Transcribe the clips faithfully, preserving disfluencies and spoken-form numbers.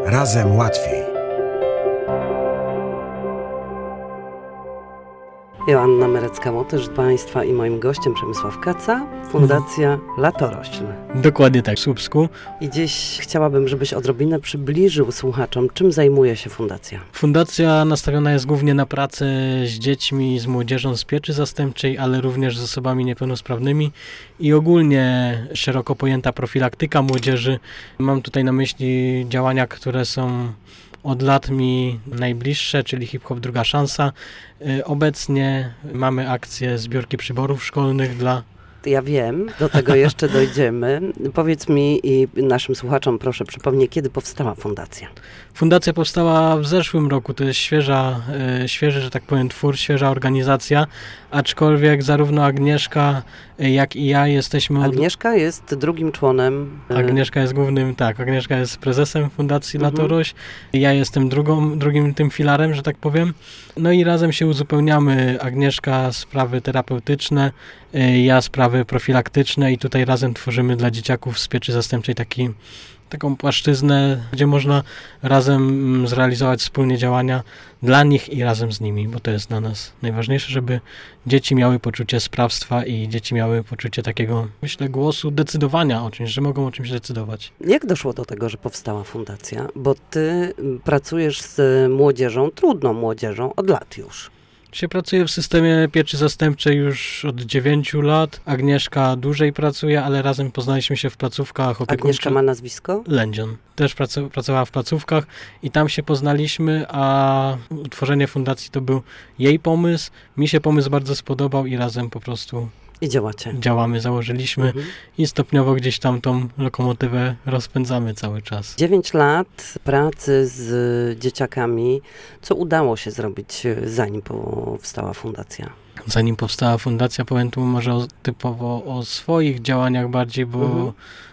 Razem łatwiej. Joanna Merecka-Łotysz, Państwa i moim gościem Przemysław Kaca, Fundacja mhm. Latorośl. Dokładnie tak, w Słupsku. I dziś chciałabym, żebyś odrobinę przybliżył słuchaczom, czym zajmuje się Fundacja. Fundacja nastawiona jest głównie na pracę z dziećmi, z młodzieżą z pieczy zastępczej, ale również z osobami niepełnosprawnymi i ogólnie szeroko pojęta profilaktyka młodzieży. Mam tutaj na myśli działania, które są od lat mi najbliższe, czyli Hip-Hop Druga Szansa. Obecnie mamy akcję zbiórki przyborów szkolnych dla... Ja wiem, do tego jeszcze dojdziemy. Powiedz mi i naszym słuchaczom, proszę, przypomnij, kiedy powstała Fundacja? Fundacja powstała w zeszłym roku. To jest świeża, świeży, że tak powiem, twór, świeża organizacja, aczkolwiek zarówno Agnieszka, jak i ja jesteśmy... Agnieszka jest drugim członem... Agnieszka jest głównym, tak, Agnieszka jest prezesem Fundacji mhm. Latorośl. Ja jestem drugą, drugim tym filarem, że tak powiem. No i razem się uzupełniamy. Agnieszka sprawy terapeutyczne, ja sprawy profilaktyczne i tutaj razem tworzymy dla dzieciaków z pieczy zastępczej taki, taką płaszczyznę, gdzie można razem zrealizować wspólnie działania dla nich i razem z nimi, bo to jest dla nas najważniejsze, żeby dzieci miały poczucie sprawstwa i dzieci miały poczucie takiego, myślę, głosu decydowania o czymś, że mogą o czymś decydować. Jak doszło do tego, że powstała Fundacja? Bo ty pracujesz z młodzieżą, trudną młodzieżą od lat już. Się pracuje w systemie pieczy zastępczej już od dziewięciu lat. Agnieszka dłużej pracuje, ale razem poznaliśmy się w placówkach opiekuńczych. Agnieszka ma nazwisko? Lędzion. Też pracu- pracowała w placówkach i tam się poznaliśmy, a utworzenie fundacji to był jej pomysł. Mi się pomysł bardzo spodobał i razem po prostu I działacie. działamy, założyliśmy mhm. i stopniowo gdzieś tam tą lokomotywę rozpędzamy cały czas. Dziewięć lat pracy z dzieciakami. Co udało się zrobić, zanim powstała fundacja? Zanim powstała fundacja, powiem tu może o, typowo o swoich działaniach bardziej, bo mhm.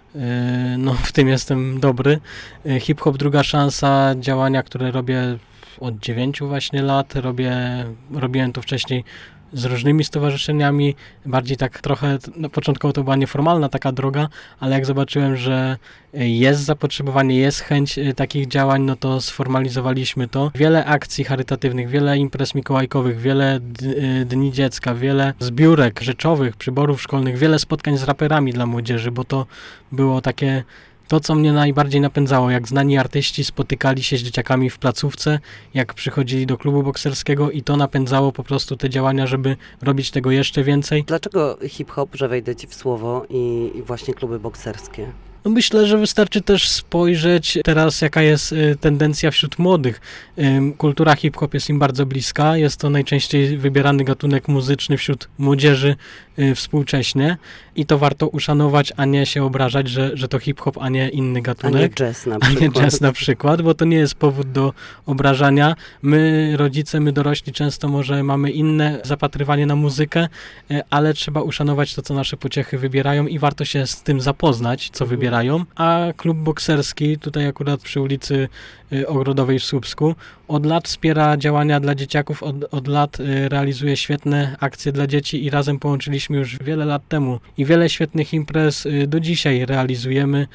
y, no, w tym jestem dobry. Y, Hip-Hop Druga Szansa, działania, które robię od dziewięciu właśnie lat. Robię, robiłem to wcześniej z różnymi stowarzyszeniami, bardziej tak trochę, no początkowo to była nieformalna taka droga, ale jak zobaczyłem, że jest zapotrzebowanie, jest chęć takich działań, no to sformalizowaliśmy to. Wiele akcji charytatywnych, wiele imprez mikołajkowych, wiele d- dni dziecka, wiele zbiórek rzeczowych, przyborów szkolnych, wiele spotkań z raperami dla młodzieży, bo to było takie to, co mnie najbardziej napędzało, jak znani artyści spotykali się z dzieciakami w placówce, jak przychodzili do klubu bokserskiego i to napędzało po prostu te działania, żeby robić tego jeszcze więcej. Dlaczego hip-hop, że wejdę ci w słowo, i, i właśnie kluby bokserskie? No myślę, że wystarczy też spojrzeć teraz, jaka jest y, tendencja wśród młodych. Y, kultura hip-hop jest im bardzo bliska. Jest to najczęściej wybierany gatunek muzyczny wśród młodzieży y, współcześnie i to warto uszanować, a nie się obrażać, że, że to hip-hop, a nie inny gatunek. A nie jazz na przykład. A nie jazz na przykład, bo to nie jest powód do obrażania. My, rodzice, my dorośli często może mamy inne zapatrywanie na muzykę, y, ale trzeba uszanować to, co nasze pociechy wybierają i warto się z tym zapoznać, co wybierają. A klub bokserski, tutaj akurat przy ulicy Ogrodowej w Słupsku, od lat wspiera działania dla dzieciaków, od, od lat realizuje świetne akcje dla dzieci i razem połączyliśmy już wiele lat temu i wiele świetnych imprez do dzisiaj realizujemy,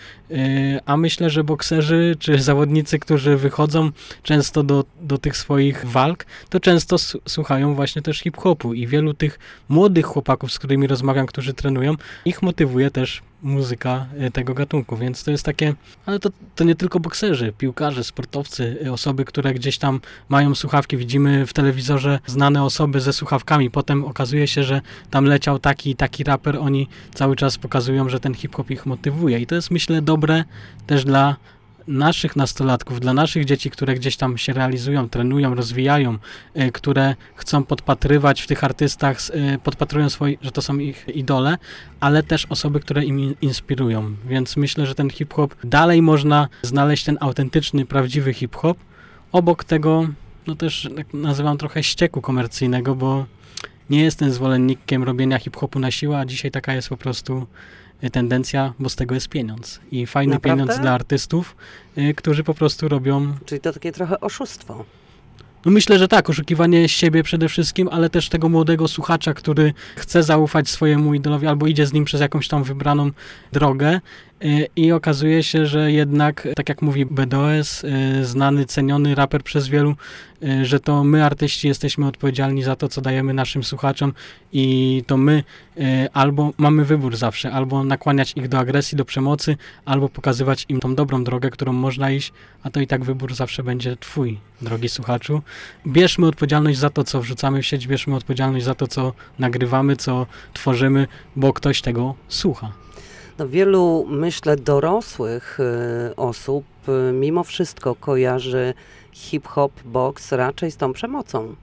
a myślę, że bokserzy czy zawodnicy, którzy wychodzą często do, do tych swoich walk, to często s- słuchają właśnie też hip-hopu i wielu tych młodych chłopaków, z którymi rozmawiam, którzy trenują, ich motywuje też muzyka tego gatunku, więc to jest takie, ale to, to nie tylko bokserzy, piłkarze, sportowcy, osoby, które gdzieś tam mają słuchawki, widzimy w telewizorze znane osoby ze słuchawkami, potem okazuje się, że tam leciał taki i taki raper, oni cały czas pokazują, że ten hip-hop ich motywuje i to jest, myślę, dobre też dla naszych nastolatków, dla naszych dzieci, które gdzieś tam się realizują, trenują, rozwijają, y, które chcą podpatrywać w tych artystach, y, podpatrują swoje, że to są ich idole, ale też osoby, które im inspirują. Więc myślę, że ten hip-hop dalej można znaleźć ten autentyczny, prawdziwy hip-hop. Obok tego, no też tak nazywam trochę ścieku komercyjnego, bo nie jestem zwolennikiem robienia hip-hopu na siłę, a dzisiaj taka jest po prostu tendencja, bo z tego jest pieniądz. I fajny Naprawdę? pieniądz dla artystów, y, którzy po prostu robią... Czyli to takie trochę oszustwo. No myślę, że tak, oszukiwanie siebie przede wszystkim, ale też tego młodego słuchacza, który chce zaufać swojemu idolowi albo idzie z nim przez jakąś tam wybraną drogę i okazuje się, że jednak, tak jak mówi B D O S, znany, ceniony raper przez wielu, że to my, artyści, jesteśmy odpowiedzialni za to, co dajemy naszym słuchaczom i to my albo mamy wybór zawsze, albo nakłaniać ich do agresji, do przemocy, albo pokazywać im tą dobrą drogę, którą można iść, a to i tak wybór zawsze będzie twój, drogi słuchaczu. Bierzmy odpowiedzialność za to, co wrzucamy w sieć, bierzmy odpowiedzialność za to, co nagrywamy, co tworzymy, bo ktoś tego słucha. No, wielu, myślę, dorosłych y, osób y, mimo wszystko kojarzy hip-hop, boks raczej z tą przemocą.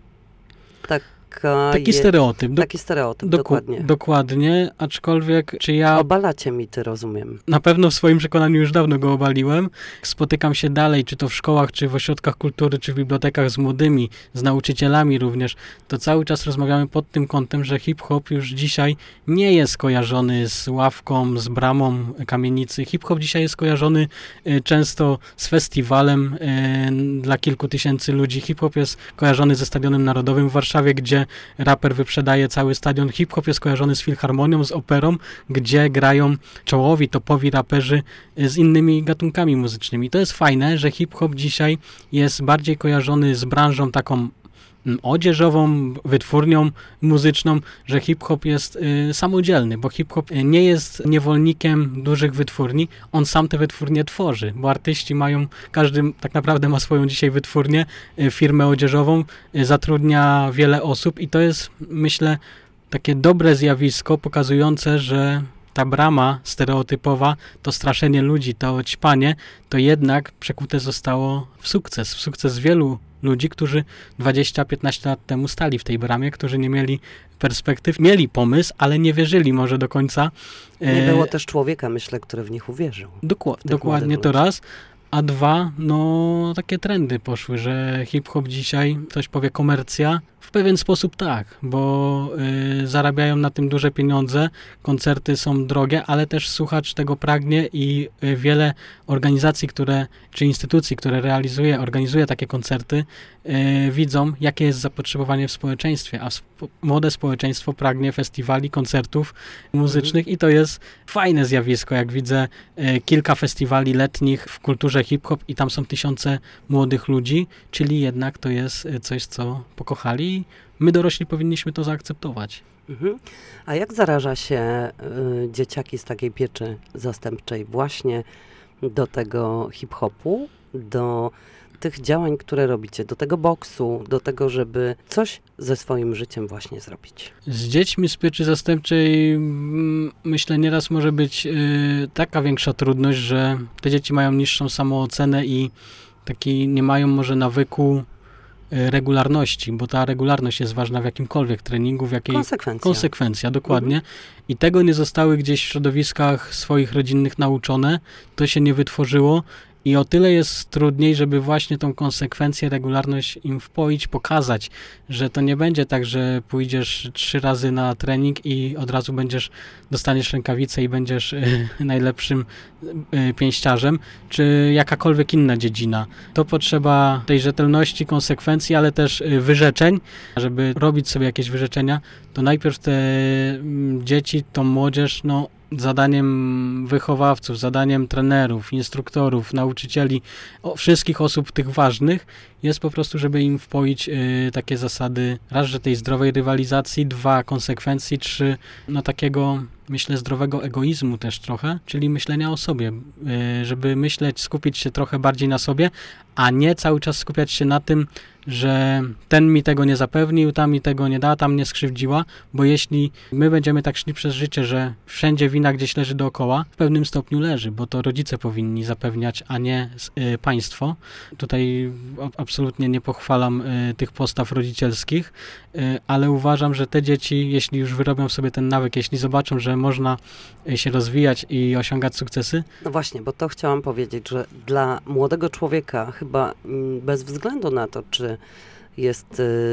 Taka Taki je, stereotyp. Do, taki stereotyp, doku- dokładnie. Dokładnie, aczkolwiek czy ja... Obalacie mity, rozumiem. Na pewno w swoim przekonaniu już dawno go obaliłem. Spotykam się dalej, czy to w szkołach, czy w ośrodkach kultury, czy w bibliotekach z młodymi, z nauczycielami również. To cały czas rozmawiamy pod tym kątem, że hip-hop już dzisiaj nie jest kojarzony z ławką, z bramą kamienicy. Hip-hop dzisiaj jest kojarzony y, często z festiwalem y, dla kilku tysięcy ludzi. Hip-hop jest kojarzony ze Stadionem Narodowym w Warszawie, gdzie raper wyprzedaje cały stadion. Hip-hop jest kojarzony z filharmonią, z operą, gdzie grają czołowi, topowi raperzy z innymi gatunkami muzycznymi. To jest fajne, że hip-hop dzisiaj jest bardziej kojarzony z branżą taką odzieżową, wytwórnią muzyczną, że hip-hop jest y, samodzielny, bo hip-hop nie jest niewolnikiem dużych wytwórni, on sam te wytwórnie tworzy, bo artyści mają, każdy tak naprawdę ma swoją dzisiaj wytwórnię, y, firmę odzieżową, y, zatrudnia wiele osób i to jest, myślę, takie dobre zjawisko pokazujące, że ta brama stereotypowa, to straszenie ludzi, to ćpanie, to jednak przekute zostało w sukces. W sukces wielu ludzi, którzy dwadzieścia piętnaście lat temu stali w tej bramie, którzy nie mieli perspektyw, mieli pomysł, ale nie wierzyli może do końca. Nie było też człowieka, myślę, który w nich uwierzył. Dokła- dokładnie to raz. A dwa, no takie trendy poszły, że hip-hop dzisiaj, ktoś powie komercja, w pewien sposób tak, bo y, zarabiają na tym duże pieniądze, koncerty są drogie, ale też słuchacz tego pragnie i y, wiele organizacji, które, czy instytucji, które realizuje, organizuje takie koncerty, y, widzą, jakie jest zapotrzebowanie w społeczeństwie, a spo- młode społeczeństwo pragnie festiwali, koncertów muzycznych mhm. i to jest fajne zjawisko, jak widzę y, kilka festiwali letnich w kulturze hip-hop i tam są tysiące młodych ludzi, czyli jednak to jest y, coś, co pokochali i my dorośli powinniśmy to zaakceptować. Mhm. A jak zaraża się y, dzieciaki z takiej pieczy zastępczej właśnie do tego hip-hopu, do tych działań, które robicie, do tego boksu, do tego, żeby coś ze swoim życiem właśnie zrobić? Z dziećmi z pieczy zastępczej mm, myślę nieraz może być y, taka większa trudność, że te dzieci mają niższą samoocenę i taki nie mają może nawyku regularności, bo ta regularność jest ważna w jakimkolwiek treningu, w jakiej... Konsekwencja. Konsekwencja, dokładnie. Mhm. I tego nie zostały gdzieś w środowiskach swoich rodzinnych nauczone, to się nie wytworzyło i o tyle jest trudniej, żeby właśnie tą konsekwencję, regularność im wpoić, pokazać, że to nie będzie tak, że pójdziesz trzy razy na trening i od razu będziesz, dostaniesz rękawicę i będziesz y, najlepszym y, pięściarzem, czy jakakolwiek inna dziedzina. To potrzeba tej rzetelności, konsekwencji, ale też y, wyrzeczeń. Żeby robić sobie jakieś wyrzeczenia, to najpierw te y, dzieci, tą młodzież, no zadaniem wychowawców, zadaniem trenerów, instruktorów, nauczycieli, o, wszystkich osób tych ważnych jest po prostu, żeby im wpoić y, takie zasady, raz, że tej zdrowej rywalizacji, dwa, konsekwencji, trzy, no takiego, myślę, zdrowego egoizmu też trochę, czyli myślenia o sobie, y, żeby myśleć, skupić się trochę bardziej na sobie, a nie cały czas skupiać się na tym, że ten mi tego nie zapewnił, ta mi tego nie da, tam mnie skrzywdziła, bo jeśli my będziemy tak szli przez życie, że wszędzie wina gdzieś leży dookoła, w pewnym stopniu leży, bo to rodzice powinni zapewniać, a nie y, państwo. Tutaj absolutnie nie pochwalam y, tych postaw rodzicielskich, y, ale uważam, że te dzieci, jeśli już wyrobią sobie ten nawyk, jeśli zobaczą, że można y, się rozwijać i osiągać sukcesy. No właśnie, bo to chciałam powiedzieć, że dla młodego człowieka chyba mm, bez względu na to, czy jest y,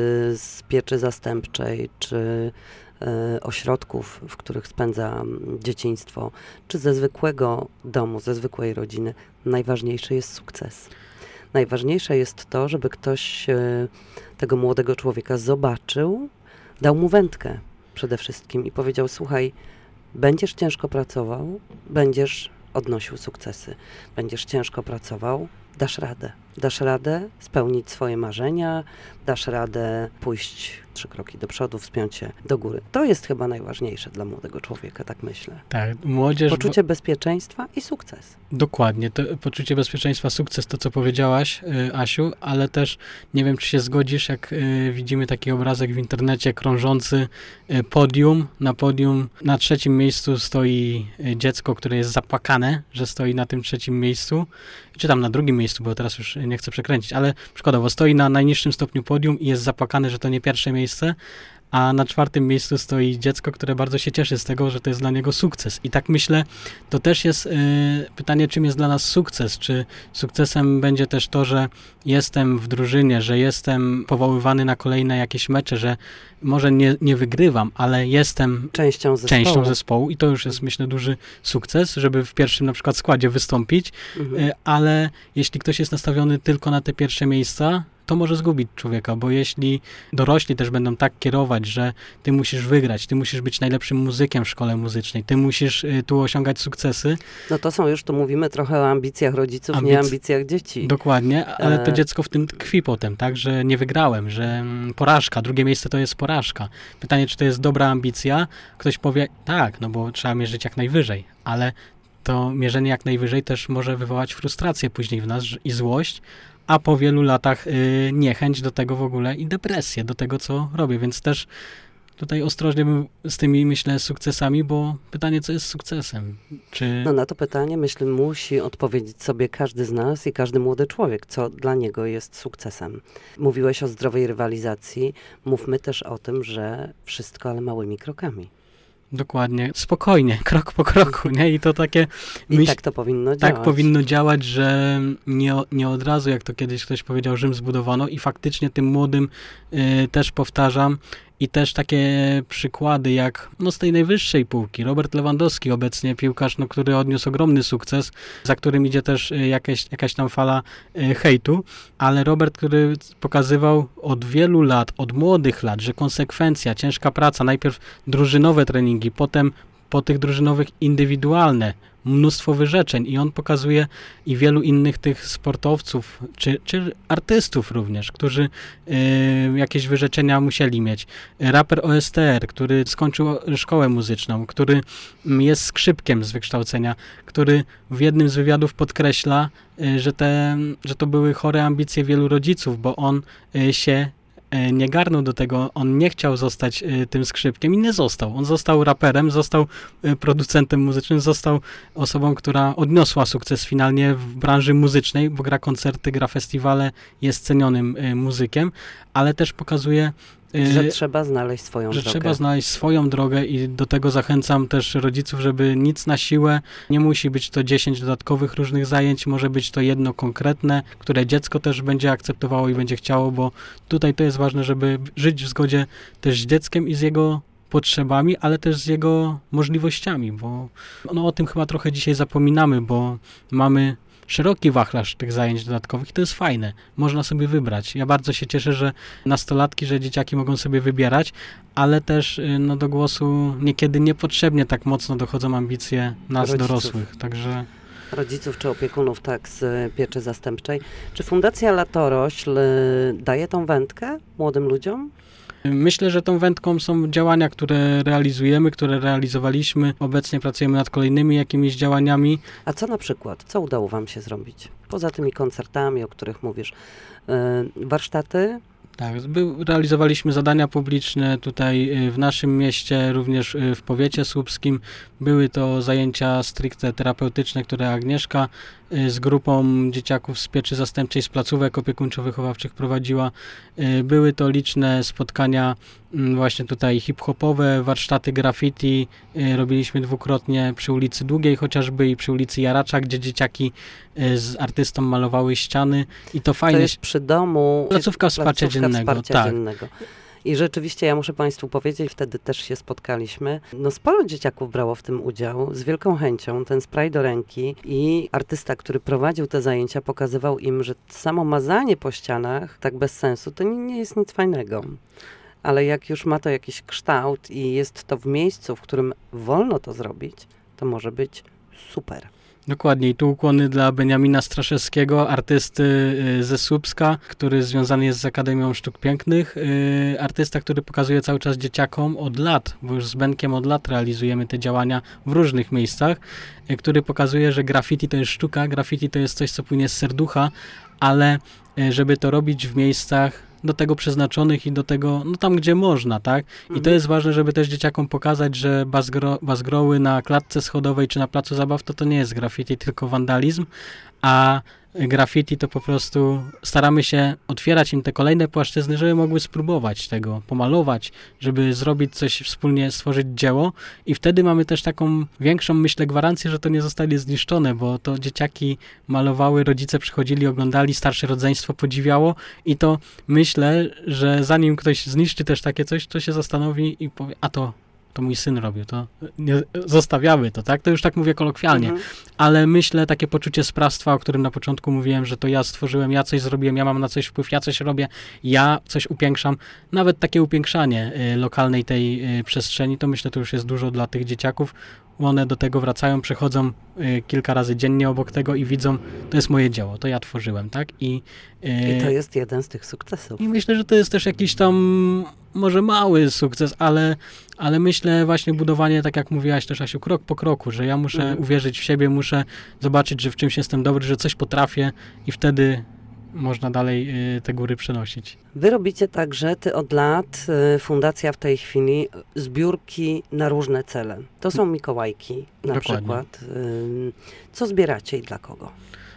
z pieczy zastępczej, czy y, ośrodków, w których spędza dzieciństwo, czy ze zwykłego domu, ze zwykłej rodziny, najważniejszy jest sukces. Najważniejsze jest to, żeby ktoś y, tego młodego człowieka zobaczył, dał mu wędkę przede wszystkim i powiedział: słuchaj, będziesz ciężko pracował, będziesz odnosił sukcesy. Będziesz ciężko pracował, dasz radę. Dasz radę spełnić swoje marzenia, dasz radę pójść trzy kroki do przodu, wspiąć się do góry. To jest chyba najważniejsze dla młodego człowieka, tak myślę. Tak, młodzież... Poczucie bezpieczeństwa i sukces. Dokładnie, to poczucie bezpieczeństwa, sukces, to co powiedziałaś, y, Asiu, ale też nie wiem, czy się zgodzisz, jak y, widzimy taki obrazek w internecie krążący y, podium. Na podium na trzecim miejscu stoi y, dziecko, które jest zapłakane, że stoi na tym trzecim miejscu, czy tam na drugim miejscu, bo teraz już nie chcę przekręcić, ale przykładowo stoi na najniższym stopniu podium i jest zapłakane, że to nie pierwsze miejsce, a na czwartym miejscu stoi dziecko, które bardzo się cieszy z tego, że to jest dla niego sukces. I tak myślę, to też jest y, pytanie, czym jest dla nas sukces. Czy sukcesem będzie też to, że jestem w drużynie, że jestem powoływany na kolejne jakieś mecze, że może nie, nie wygrywam, ale jestem częścią zespołu. częścią zespołu i to już jest, myślę, duży sukces, żeby w pierwszym na przykład składzie wystąpić, Mhm. y, ale jeśli ktoś jest nastawiony tylko na te pierwsze miejsca, to może zgubić człowieka, bo jeśli dorośli też będą tak kierować, że ty musisz wygrać, ty musisz być najlepszym muzykiem w szkole muzycznej, ty musisz y, tu osiągać sukcesy. No to są już, tu mówimy trochę o ambicjach rodziców, Ambic- nie ambicjach dzieci. Dokładnie, ale to E- dziecko w tym tkwi potem, tak, że nie wygrałem, że mm, porażka, drugie miejsce to jest porażka. Pytanie, czy to jest dobra ambicja? Ktoś powie, tak, no bo trzeba mierzyć jak najwyżej, ale to mierzenie jak najwyżej też może wywołać frustrację później w nas że- i złość, a po wielu latach y, niechęć do tego w ogóle i depresję do tego, co robię, więc też tutaj ostrożnie bym z tymi, myślę, sukcesami, bo pytanie, co jest sukcesem? Czy... No na to pytanie, myślę, musi odpowiedzieć sobie każdy z nas i każdy młody człowiek, co dla niego jest sukcesem. Mówiłeś o zdrowej rywalizacji, mówmy też o tym, że wszystko, ale małymi krokami. Dokładnie, spokojnie, krok po kroku, nie? I to takie... I myśl- tak to powinno Tak działać. powinno działać, że nie, o- nie od razu, jak to kiedyś ktoś powiedział, Rzym zbudowano i faktycznie tym młodym y, też powtarzam i też takie przykłady jak no z tej najwyższej półki, Robert Lewandowski obecnie, piłkarz, no, który odniósł ogromny sukces, za którym idzie też y, jakaś, jakaś tam fala y, hejtu, ale Robert, który pokazywał od wielu lat, od młodych lat, że konsekwencja, ciężka praca, najpierw drużynowe treningi, potem po tych drużynowych indywidualne, mnóstwo wyrzeczeń i on pokazuje i wielu innych tych sportowców, czy, czy artystów również, którzy y, jakieś wyrzeczenia musieli mieć. Raper O S T R, który skończył szkołę muzyczną, który mm, jest skrzypkiem z wykształcenia, który w jednym z wywiadów podkreśla, y, że, te, że to były chore ambicje wielu rodziców, bo on y, się nie garnął do tego, on nie chciał zostać y, tym skrzypkiem i nie został. On został raperem, został y, producentem muzycznym, został osobą, która odniosła sukces finalnie w branży muzycznej, bo gra koncerty, gra festiwale, jest cenionym y, muzykiem, ale też pokazuje y, Że trzeba znaleźć swoją że drogę. trzeba znaleźć swoją drogę i do tego zachęcam też rodziców, żeby nic na siłę, nie musi być to dziesięć dodatkowych różnych zajęć, może być to jedno konkretne, które dziecko też będzie akceptowało i będzie chciało, bo tutaj to jest ważne, żeby żyć w zgodzie też z dzieckiem i z jego potrzebami, ale też z jego możliwościami, bo no, o tym chyba trochę dzisiaj zapominamy, bo mamy szeroki wachlarz tych zajęć dodatkowych i to jest fajne. Można sobie wybrać. Ja bardzo się cieszę, że nastolatki, że dzieciaki mogą sobie wybierać, ale też y, no, do głosu niekiedy niepotrzebnie tak mocno dochodzą ambicje nas Rodziców. dorosłych. Także Rodziców czy opiekunów, tak, z pieczy zastępczej. Czy Fundacja Latorośl daje tą wędkę młodym ludziom? myślę, że tą wędką są działania, które realizujemy, które realizowaliśmy. Obecnie pracujemy nad kolejnymi jakimiś działaniami. A co na przykład? Co udało wam się zrobić? Poza tymi koncertami, o których mówisz. Yy, warsztaty? Tak, był, realizowaliśmy zadania publiczne tutaj y, w naszym mieście, również y, w powiecie słupskim. Były to zajęcia stricte terapeutyczne, które Agnieszka y, z grupą dzieciaków z pieczy zastępczej z placówek opiekuńczo-wychowawczych prowadziła. Y, Były to liczne spotkania mm, właśnie tutaj hip-hopowe, warsztaty graffiti. y, Robiliśmy dwukrotnie przy ulicy Długiej chociażby i przy ulicy Jaracza, gdzie dzieciaki y, z artystą malowały ściany i to fajnie. To jest przy domu. Placówka wsparcia placówka dziennego, Wsparcia tak. dziennego. I rzeczywiście, ja muszę Państwu powiedzieć, wtedy też się spotkaliśmy. No sporo dzieciaków brało w tym udział, z wielką chęcią, ten spray do ręki i artysta, który prowadził te zajęcia, pokazywał im, że samo mazanie po ścianach, tak bez sensu, to nie, nie jest nic fajnego. Ale jak już ma to jakiś kształt i jest to w miejscu, w którym wolno to zrobić, to może być super. Dokładnie. I tu ukłony dla Beniamina Straszewskiego, artysty y, ze Słupska, który związany jest z Akademią Sztuk Pięknych. Y, artysta, który pokazuje cały czas dzieciakom od lat, bo już z Benkiem od lat realizujemy te działania w różnych miejscach, y, który pokazuje, że graffiti to jest sztuka, graffiti to jest coś, co płynie z serducha, ale y, żeby to robić w miejscach do tego przeznaczonych i do tego, no tam gdzie można, tak? I Mhm. to jest ważne, żeby też dzieciakom pokazać, że bazgro, bazgroły na klatce schodowej czy na placu zabaw to to nie jest graffiti, tylko wandalizm, a graffiti to po prostu staramy się otwierać im te kolejne płaszczyzny, żeby mogły spróbować tego, pomalować, żeby zrobić coś wspólnie, stworzyć dzieło i wtedy mamy też taką większą, myślę, gwarancję, że to nie zostanie zniszczone, bo to dzieciaki malowały, rodzice przychodzili, oglądali, starsze rodzeństwo podziwiało i to myślę, że zanim ktoś zniszczy też takie coś, to się zastanowi i powie, a to to mój syn robił, to nie, zostawiamy to, tak? To już tak mówię kolokwialnie, Mhm. ale myślę, takie poczucie sprawstwa, o którym na początku mówiłem, że to ja stworzyłem, ja coś zrobiłem, ja mam na coś wpływ, ja coś robię, ja coś upiększam, nawet takie upiększanie y, lokalnej tej y, przestrzeni, to myślę, to już jest dużo dla tych dzieciaków. One do tego wracają, przechodzą y, kilka razy dziennie obok tego i widzą, to jest moje dzieło, to ja tworzyłem, tak? I, y, I to jest jeden z tych sukcesów. I myślę, że to jest też jakiś tam może mały sukces, ale, ale myślę właśnie budowanie, tak jak mówiłaś też, Asiu, krok po kroku, że ja muszę Mhm. uwierzyć w siebie, muszę zobaczyć, że w czymś jestem dobry, że coś potrafię i wtedy można dalej y, te góry przenosić. Wy robicie także, ty od lat, y, fundacja w tej chwili, zbiórki na różne cele. To są Mikołajki na Dokładnie. przykład. Y, Co zbieracie i dla kogo?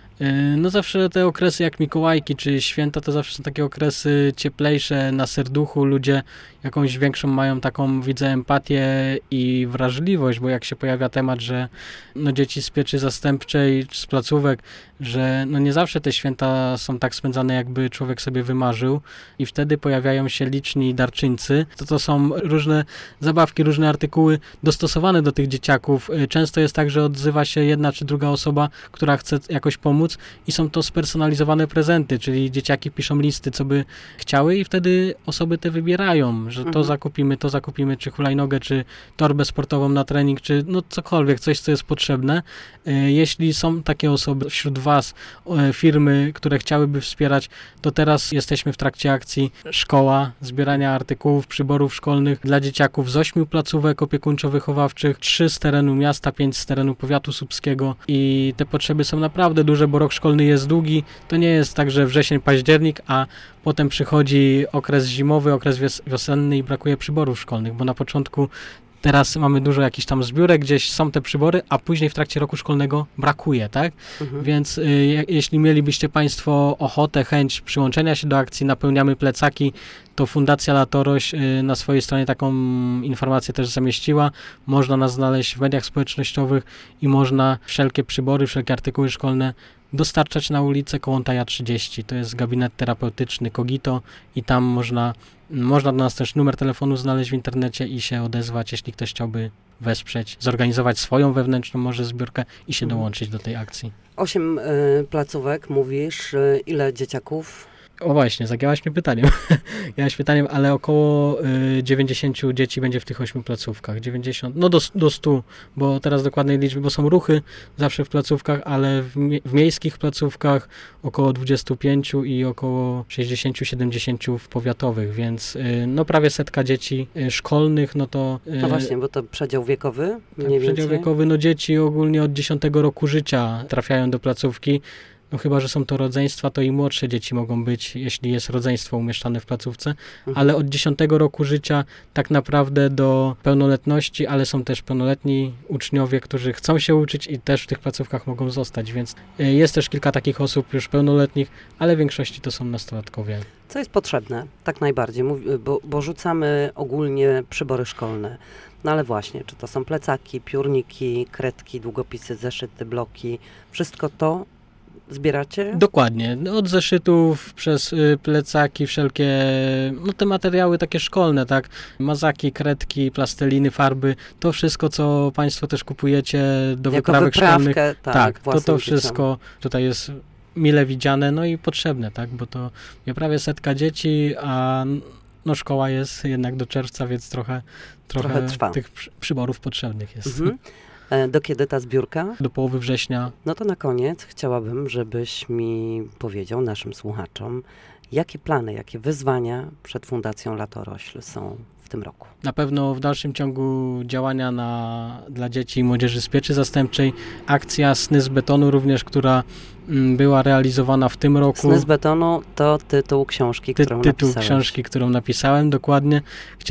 Y, No zawsze te okresy jak Mikołajki czy święta to zawsze są takie okresy cieplejsze na serduchu. Ludzie jakąś większą mają taką, widzę, empatię i wrażliwość, bo jak się pojawia temat, że no dzieci z pieczy zastępczej, z placówek, że no nie zawsze te święta są tak spędzane, jakby człowiek sobie wymarzył i wtedy pojawiają się liczni darczyńcy. To, to są różne zabawki, różne artykuły dostosowane do tych dzieciaków. Y, Często jest tak, że odzywa się jedna czy druga osoba, która chce jakoś pomóc i są to spersonalizowane prezenty, czyli dzieciaki piszą listy, co by chciały i wtedy osoby te wybierają, że to Mhm. zakupimy, to zakupimy, czy hulajnogę, czy torbę sportową na trening, czy no cokolwiek, coś, co jest potrzebne. Y, Jeśli są takie osoby wśród Was, e, firmy, które chciałyby wspierać, to teraz jesteśmy w trakcie akcji Szkoła, zbierania artykułów, przyborów szkolnych dla dzieciaków z ośmiu placówek opiekuńczo-wychowawczych, trzy z terenu miasta, pięć z terenu powiatu słupskiego i te potrzeby są naprawdę duże, bo rok szkolny jest długi. To nie jest tak, że wrzesień, październik, a potem przychodzi okres zimowy, okres wios- wiosenny i brakuje przyborów szkolnych, bo na początku teraz mamy dużo jakichś tam zbiórek, gdzieś są te przybory, a później w trakcie roku szkolnego brakuje, tak? Mhm. Więc y, je- jeśli mielibyście Państwo ochotę, chęć przyłączenia się do akcji Napełniamy plecaki, to Fundacja Latoroś y, na swojej stronie taką informację też zamieściła. Można nas znaleźć w mediach społecznościowych i można wszelkie przybory, wszelkie artykuły szkolne dostarczać na ulicę Kołątaja trzydzieści. To jest gabinet terapeutyczny Kogito i tam można, można do nas też numer telefonu znaleźć w internecie i się odezwać, jeśli ktoś chciałby wesprzeć, zorganizować swoją wewnętrzną może zbiórkę i się Mhm. dołączyć do tej akcji. Osiem y, placówek, mówisz, y, ile dzieciaków? O właśnie, zagięłaś mnie pytaniem. Zagięłaś pytaniem, ale około y, dziewięćdziesiąt dzieci będzie w tych ośmiu placówkach. dziewięćdziesiąt, no do, do stu, bo teraz dokładnej liczby, bo są ruchy zawsze w placówkach, ale w, mie- w miejskich placówkach około dwudziestu pięciu i około sześćdziesięciu siedemdziesięciu w powiatowych, więc y, no prawie setka dzieci y, szkolnych, no to... y, No właśnie, bo to przedział wiekowy tak, mniej przedział więcej. wiekowy, no dzieci ogólnie od dziesiątego roku życia trafiają do placówki. No chyba, że są to rodzeństwa, to i młodsze dzieci mogą być, jeśli jest rodzeństwo umieszczane w placówce, Mhm. ale od dziesiątego roku życia tak naprawdę do pełnoletności, ale są też pełnoletni uczniowie, którzy chcą się uczyć i też w tych placówkach mogą zostać, więc y, jest też kilka takich osób już pełnoletnich, ale w większości to są nastolatkowie. Co jest potrzebne, tak najbardziej, Mów- bo, bo rzucamy ogólnie przybory szkolne. No ale właśnie, czy to są plecaki, piórniki, kredki, długopisy, zeszyty, bloki, wszystko to zbieracie? Dokładnie. No, od zeszytów przez y, plecaki, wszelkie, no te materiały takie szkolne, tak, mazaki, kredki, plasteliny, farby, to wszystko, co Państwo też kupujecie do Jako wyprawek szkolnych. wyprawkę, tak, Tak, to własnym to dzieciom. wszystko tutaj jest mile widziane, no i potrzebne, tak, bo to ja prawie setka dzieci, a no szkoła jest jednak do czerwca, więc trochę, trochę, Trochę trwa. tych przy- przyborów potrzebnych jest. Mhm. E, do kiedy ta zbiórka? Do połowy września. No to na koniec chciałabym, żebyś mi powiedział naszym słuchaczom, jakie plany, jakie wyzwania przed Fundacją Latorośl są w tym roku. Na pewno w dalszym ciągu działania na, dla dzieci i młodzieży z pieczy zastępczej. Akcja Sny z betonu również, która mm, była realizowana w tym roku. Sny z betonu to tytuł książki, Ty, którą Tytuł napisałeś. książki, którą napisałem, dokładnie.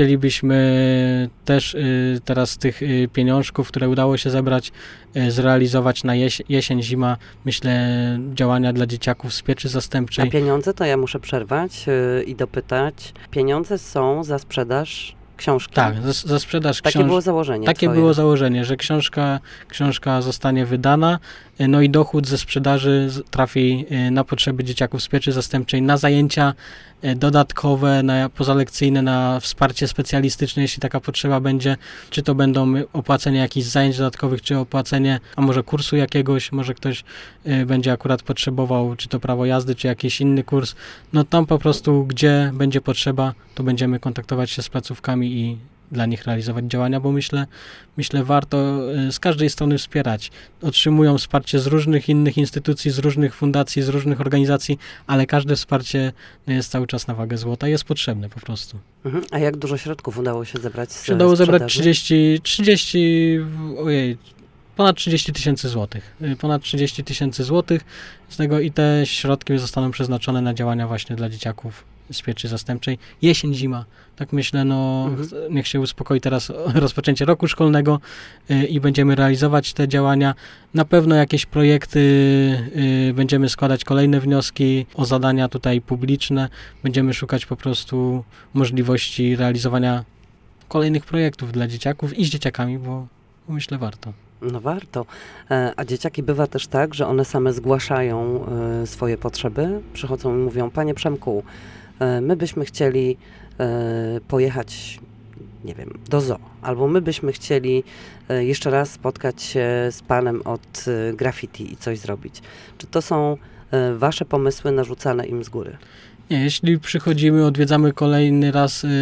Chcielibyśmy też y, teraz z tych y, pieniążków, które udało się zebrać, y, zrealizować na jeś- jesień, zima, myślę, działania dla dzieciaków z pieczy A zastępczej. pieniądze, to ja muszę przerwać yy, i dopytać. Pieniądze są za sprzedaż książki? Tak, za, za sprzedaż Takie książki. było założenie Takie twoje. było założenie, że książka, książka zostanie wydana, no i dochód ze sprzedaży z- trafi y, na potrzeby dzieciaków z pieczy zastępczej, na zajęcia y, dodatkowe, na pozalekcyjne, na wsparcie specjalistyczne, jeśli taka potrzeba będzie, czy to będą opłacenie jakichś zajęć dodatkowych, czy opłacenie, a może kursu jakiegoś, może ktoś y, będzie akurat potrzebował, czy to prawo jazdy, czy jakiś inny kurs, no tam po prostu, gdzie będzie potrzeba, to będziemy kontaktować się z placówkami i dla nich realizować działania, bo myślę, myślę warto y, z każdej strony wspierać. Otrzymują wsparcie z różnych innych instytucji, z różnych fundacji, z różnych organizacji, ale każde wsparcie no, jest cały czas na wagę złota, jest potrzebne po prostu. Mhm. A jak dużo środków udało się zebrać z Się udało zebrać sprzedaży? trzydzieści, trzydzieści, ojej, ponad trzydzieści tysięcy złotych. Y, Ponad trzydzieści tysięcy złotych z tego i te środki zostaną przeznaczone na działania właśnie dla dzieciaków z pieczy zastępczej. Jesień, zima. Tak myślę, no Mhm. ch- niech się uspokoi teraz rozpoczęcie roku szkolnego y, i będziemy realizować te działania. Na pewno jakieś projekty, y, będziemy składać kolejne wnioski o zadania tutaj publiczne. Będziemy szukać po prostu możliwości realizowania kolejnych projektów dla dzieciaków i z dzieciakami, bo bo myślę warto. No warto. E, A dzieciaki bywa też tak, że one same zgłaszają e, swoje potrzeby, przychodzą i mówią: Panie Przemku, e, my byśmy chcieli e, pojechać, nie wiem, do zoo, albo my byśmy chcieli e, jeszcze raz spotkać się z panem od e, graffiti i coś zrobić. Czy to są e, wasze pomysły narzucane im z góry? Nie, jeśli przychodzimy, odwiedzamy kolejny raz y,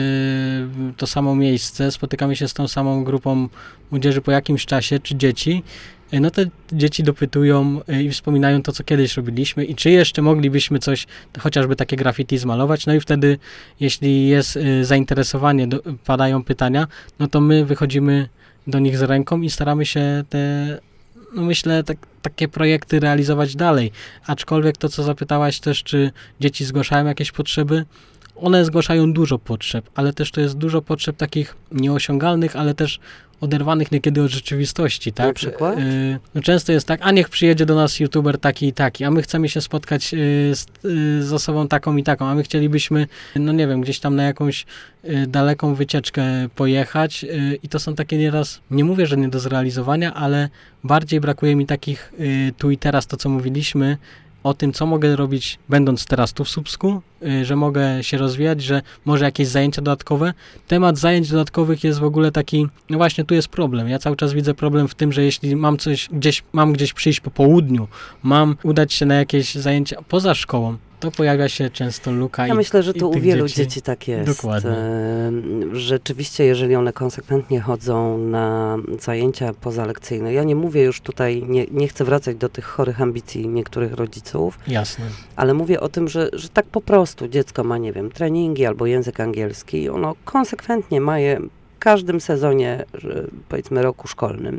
to samo miejsce, spotykamy się z tą samą grupą młodzieży po jakimś czasie, czy dzieci, y, no te dzieci dopytują y, i wspominają to, co kiedyś robiliśmy i czy jeszcze moglibyśmy coś, chociażby takie graffiti zmalować, no i wtedy, jeśli jest y, zainteresowanie, do, padają pytania, no to my wychodzimy do nich z ręką i staramy się te, no myślę, tak, takie projekty realizować dalej. Aczkolwiek to, co zapytałaś też, czy dzieci zgłaszają jakieś potrzeby, one zgłaszają dużo potrzeb, ale też to jest dużo potrzeb takich nieosiągalnych, ale też oderwanych niekiedy od rzeczywistości, tak? Na przykład? Y, no często jest tak, a niech przyjedzie do nas youtuber taki i taki, a my chcemy się spotkać y, z, y, z osobą taką i taką, a my chcielibyśmy, no nie wiem, gdzieś tam na jakąś y, daleką wycieczkę pojechać y, i to są takie nieraz, nie mówię, że nie do zrealizowania, ale bardziej brakuje mi takich y, tu i teraz, to co mówiliśmy, o tym, co mogę robić, będąc teraz tu w Słupsku, y, że mogę się rozwijać, że może jakieś zajęcia dodatkowe. Temat zajęć dodatkowych jest w ogóle taki, no właśnie tu jest problem. Ja cały czas widzę problem w tym, że jeśli mam coś gdzieś, mam gdzieś przyjść po południu, mam udać się na jakieś zajęcia poza szkołą, to pojawia się często luka. Ja i, myślę, że i to u tych wielu dzieci tak jest. Dokładnie. E, Rzeczywiście, jeżeli one konsekwentnie chodzą na zajęcia pozalekcyjne, ja nie mówię już tutaj, nie, nie chcę wracać do tych chorych ambicji niektórych rodziców, Jasne. ale mówię o tym, że, że tak po prostu dziecko ma, nie wiem, treningi albo język angielski i ono konsekwentnie ma je w każdym sezonie, że, powiedzmy, roku szkolnym.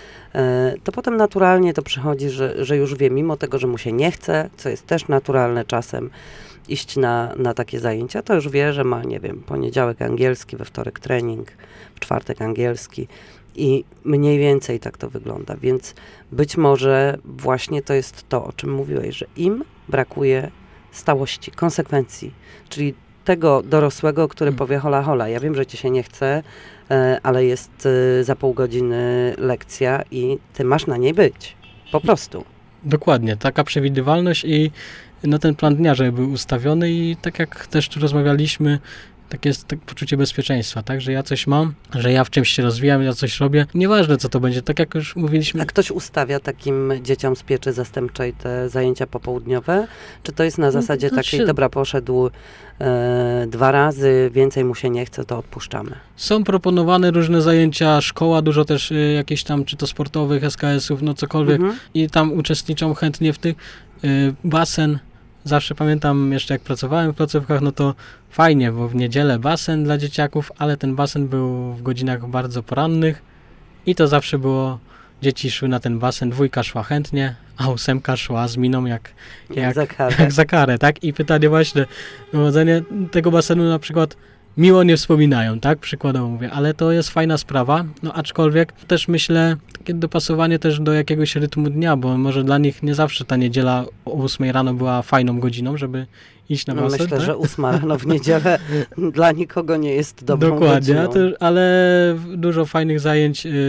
E, To potem naturalnie to przychodzi, że, że już wie, mimo tego, że mu się nie chce, co jest też naturalne czasem, iść na, na takie zajęcia, to już wie, że ma, nie wiem, poniedziałek angielski, we wtorek trening, w czwartek angielski i mniej więcej tak to wygląda, więc być może właśnie to jest to, o czym mówiłeś, że im brakuje stałości, konsekwencji, czyli tego dorosłego, który Hmm. powie: hola, hola, ja wiem, że ci się nie chce, e, ale jest e, za pół godziny lekcja i ty masz na niej być, po prostu. Dokładnie, taka przewidywalność i no ten plan dnia, żeby był ustawiony i tak jak też tu rozmawialiśmy, takie jest tak poczucie bezpieczeństwa, tak, że ja coś mam, że ja w czymś się rozwijam, ja coś robię, nieważne co to będzie, tak jak już mówiliśmy. A ktoś ustawia takim dzieciom z pieczy zastępczej te zajęcia popołudniowe? Czy to jest na zasadzie No, takiej, znaczy- dobra, poszedł e, dwa razy, więcej mu się nie chce, to odpuszczamy? Są proponowane różne zajęcia, szkoła, dużo też y, jakichś tam, czy to sportowych, es ka esów, no cokolwiek Mhm. i tam uczestniczą chętnie w tych. Y, basen, zawsze pamiętam jeszcze jak pracowałem w placówkach, no to fajnie, bo w niedzielę basen dla dzieciaków, ale ten basen był w godzinach bardzo porannych i to zawsze było, dzieci szły na ten basen, dwójka szła chętnie, a ósemka szła z miną jak, Jak za karę. jak za karę, tak? I pytanie właśnie, prowadzenie tego basenu na przykład miło nie wspominają, tak? Przykładowo mówię, ale to jest fajna sprawa, no aczkolwiek też myślę, takie dopasowanie też do jakiegoś rytmu dnia, bo może dla nich nie zawsze ta niedziela o ósmej rano była fajną godziną, żeby iść na No basen. myślę, tak? że ósma rano w niedzielę dla nikogo nie jest dobrą Dokładnie, godziną. a też, ale dużo fajnych zajęć yy,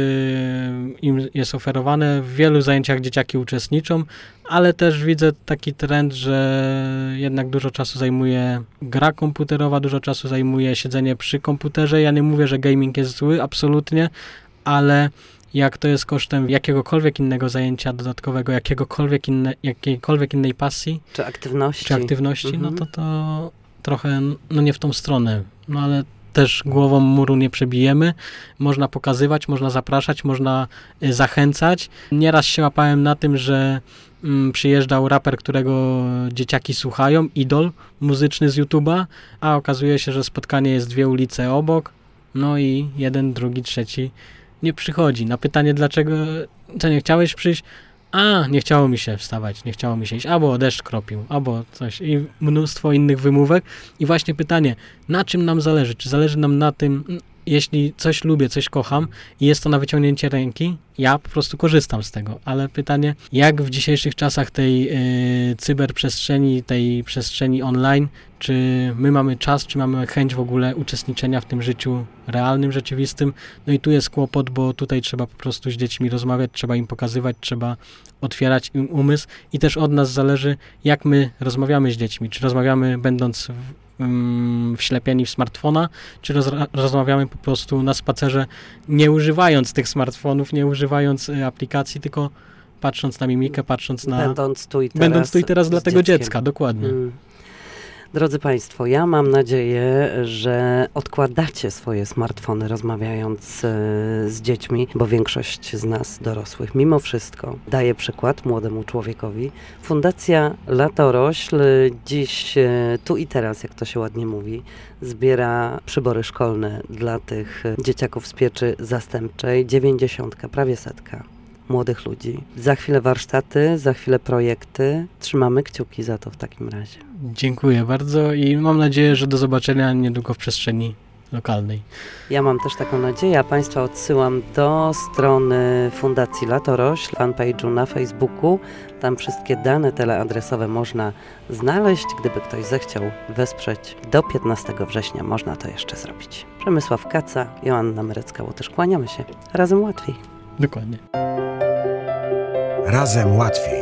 im jest oferowane, w wielu zajęciach dzieciaki uczestniczą, ale też widzę taki trend, że jednak dużo czasu zajmuje gra komputerowa, dużo czasu zajmuje siedzenie przy komputerze. Ja nie mówię, że gaming jest zły, absolutnie, ale jak to jest kosztem jakiegokolwiek innego zajęcia dodatkowego, jakiegokolwiek inne, jakiejkolwiek innej pasji, Czy aktywności. czy aktywności, Mhm. no to to trochę no nie w tą stronę. No ale też głową muru nie przebijemy. Można pokazywać, można zapraszać, można y, zachęcać. Nieraz się łapałem na tym, że mm, przyjeżdżał raper, którego dzieciaki słuchają, idol muzyczny z YouTube'a, a okazuje się, że spotkanie jest dwie ulice obok, no i jeden, drugi, trzeci nie przychodzi. Na pytanie, dlaczego, co, nie chciałeś przyjść? A, nie chciało mi się wstawać, nie chciało mi się iść, albo deszcz kropił, albo coś i mnóstwo innych wymówek. I właśnie pytanie, na czym nam zależy? Czy zależy nam na tym, jeśli coś lubię, coś kocham i jest to na wyciągnięcie ręki, ja po prostu korzystam z tego, ale pytanie, jak w dzisiejszych czasach tej y, cyberprzestrzeni, tej przestrzeni online, czy my mamy czas, czy mamy chęć w ogóle uczestniczenia w tym życiu realnym, rzeczywistym? No i tu jest kłopot, bo tutaj trzeba po prostu z dziećmi rozmawiać, trzeba im pokazywać, trzeba otwierać im umysł i też od nas zależy, jak my rozmawiamy z dziećmi, czy rozmawiamy będąc w, wślepieni w smartfona, czy roz, rozmawiamy po prostu na spacerze, nie używając tych smartfonów, nie używając y, aplikacji, tylko patrząc na mimikę, patrząc na... Będąc tu i teraz. Będąc tu i teraz z dla tego dzieckiem. dziecka, dokładnie. Mm. Drodzy Państwo, ja mam nadzieję, że odkładacie swoje smartfony rozmawiając e, z dziećmi, bo większość z nas dorosłych mimo wszystko daje przykład młodemu człowiekowi. Fundacja Latorośl dziś, e, tu i teraz, jak to się ładnie mówi, zbiera przybory szkolne dla tych dzieciaków z pieczy zastępczej. Dziewięćdziesiątka, prawie setka młodych ludzi. Za chwilę warsztaty, za chwilę projekty. Trzymamy kciuki za to w takim razie. Dziękuję bardzo i mam nadzieję, że do zobaczenia niedługo w przestrzeni lokalnej. Ja mam też taką nadzieję, a Państwa odsyłam do strony Fundacji Latorośl, fanpage'u na Facebooku. Tam wszystkie dane teleadresowe można znaleźć. Gdyby ktoś zechciał wesprzeć do piętnastego września, można to jeszcze zrobić. Przemysław Kaca, Joanna Myrecka-Łotysz. Kłaniamy się. Razem łatwiej. Dokładnie. Razem łatwiej.